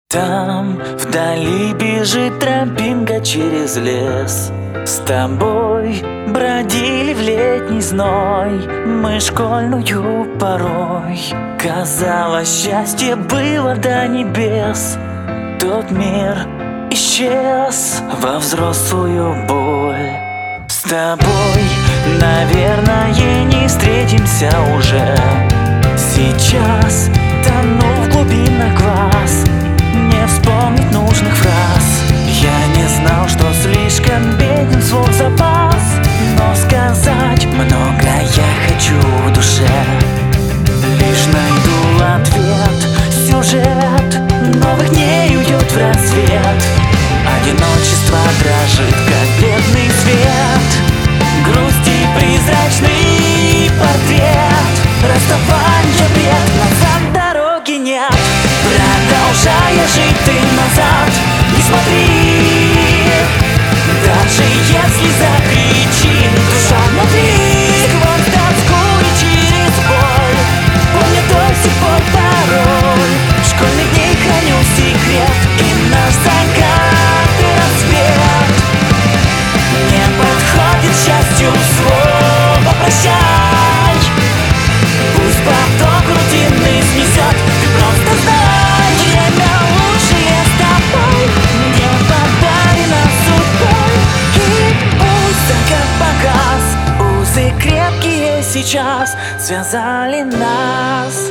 Там вдали бежит тропинка через лес. С тобой бродили в летний зной мы школьную порой. Казалось, счастье было до небес. Тот мир исчез во взрослую боль. С тобой, наверное, не встретимся уже. Сейчас тону в глубинах глаз, не вспомнить нужных фраз. Я не знал, что слишком беден слов запас, но сказать много я хочу в душе. Лишь найду ответ, сюжет новых дней уйдет в рассвет. Одиночество дрожит, как бледный свет, грусти призрачный портрет. Расставание бред, назад дороги нет. Продолжая жить, ты назад не смотри. Даже если закричит душа внутри, сквозь тоску и через боль, помню до сих пор пароль. Школьных дней храню секрет, и наш закат и рассвет. Не подходит счастью слово прощай. Пусть поток рутинный снесет, ты просто знай, время лучшее с тобой мне подарено судьбой. И пусть закат погас, узы крепкие сейчас связали нас.